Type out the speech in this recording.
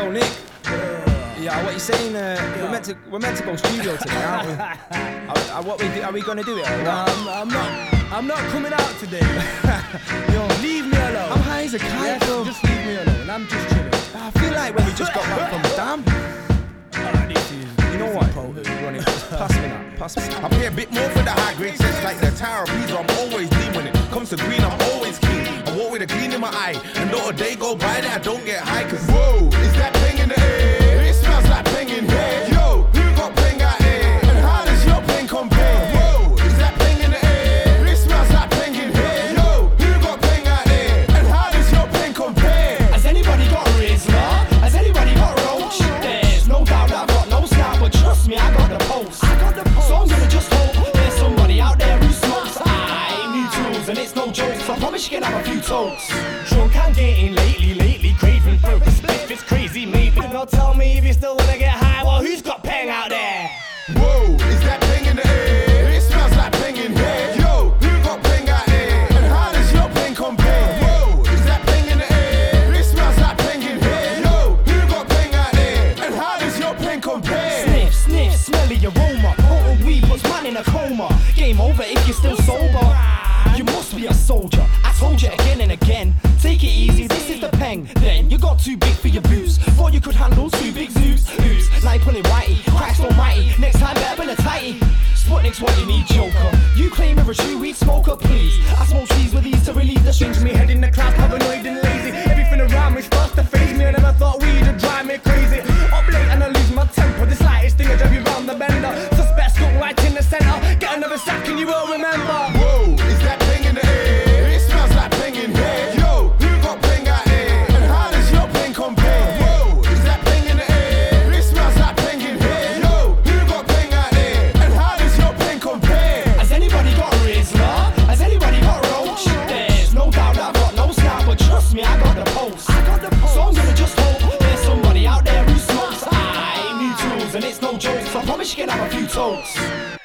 Yo, Nick. Yeah, what you saying? We're meant to go studio today, aren't we? Are we gonna do it? I'm not coming out today. Yo, leave me alone. I'm high as a kite, bro. Just leave me alone. I'm just chilling. I feel like when we just got back from the dam. You know what? Ronnie, pass me that. I pay a bit more for the high grade sets like the Tower of Pisa. I'm always lean when it comes to green. I'm always keen. I walk with a gleam in my eye, and not a day go by that I don't get high. Cause whoa, is that peng in the air? It smells like peng in here. Yo, who got peng out here? And how does your peng compare? Whoa, is that peng in the air? It smells like peng in here. Yo, who got peng out here? And how does your peng compare? Has anybody got Rizla? Has anybody got Roach? There's no doubt I've got no snap, but trust me, I got the pulse. So I'm gonna just hope there's somebody out there who smokes. New tools and it's no joke, so I promise you can have a few totes. Drunk and getting lately craving for a spliff, it's crazy maybe. Now tell me if you still wanna get high, well who's got peng out there? Whoa, is that peng in the air? It smells like peng in here. Yo, who got peng out here? And how does your peng compare? Whoa, is that peng in the air? It smells like peng in here. Yo, who got peng out here? And how does your peng compare? Sniff, sniff, smelly aroma. Potent weed puts man in a coma. Game over if you're still sober. You must be a soldier. I told you again and again. Take it easy, this is the peng. Then you got too big for your boots. Thought you could handle two big zoos. Oops, now you pulling whitey. Christ almighty, next time better than a tighty. Sputnik's what you need, joker. You claim you're a true weed smoker, please. I smoke trees with these to relieve the strange me. Head in the clouds, paranoid and lazy. Everything around me starts to faze me. I never thought weed'd drive me crazy. Up late and I lose my temper. The slightest thing I drive you round the bender. Suspect skunk right in the center. Get another sack and you will remember. Whoa, is that peng in the air? It smells like peng in here. Yo, who got peng out here? And how does your peng compare? Whoa, is that peng in the air? It smells like peng in here. Yo, who got peng out here? And how does your peng compare? Has anybody got Rizla? Has anybody got Roach? There's no doubt I've got no snap, but trust me, I got the pulse. So I'm gonna just hope there's somebody out there who smokes. New tools and it's no joke, so I promise you can have a few totes.